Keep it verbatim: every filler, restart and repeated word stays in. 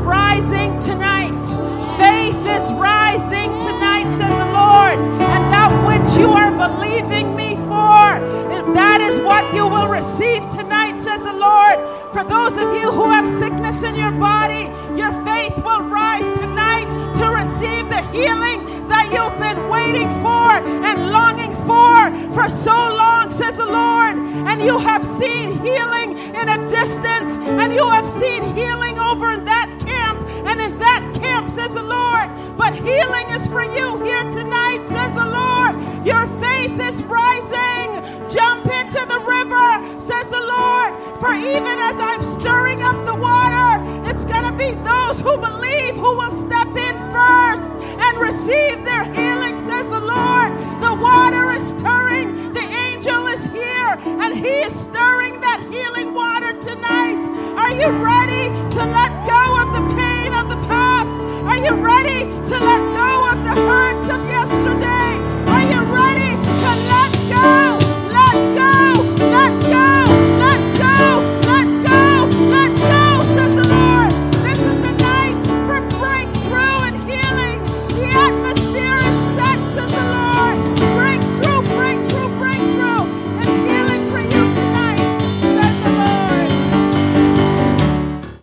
rising tonight. Faith is rising tonight, says the Lord. And that which you are believing me for, that is what you will receive tonight, says the Lord. For those of you who have sickness in your body, your faith will rise tonight to receive the healing that you've been waiting for and longing for for so long, says the Lord. And you have seen healing in a distance, and you have seen healing over in that camp and in that camp, says the Lord. But healing is for you here tonight, says the Lord. Your faith is rising. Jump into the river, says the Lord. For even as I'm stirring up the water, it's going to be those who believe who will step in first and receive their healing, says the Lord. The water is stirring. The angel is here, and he is stirring that healing water tonight. Are you ready to let go of the pain of the past? Are you ready to let go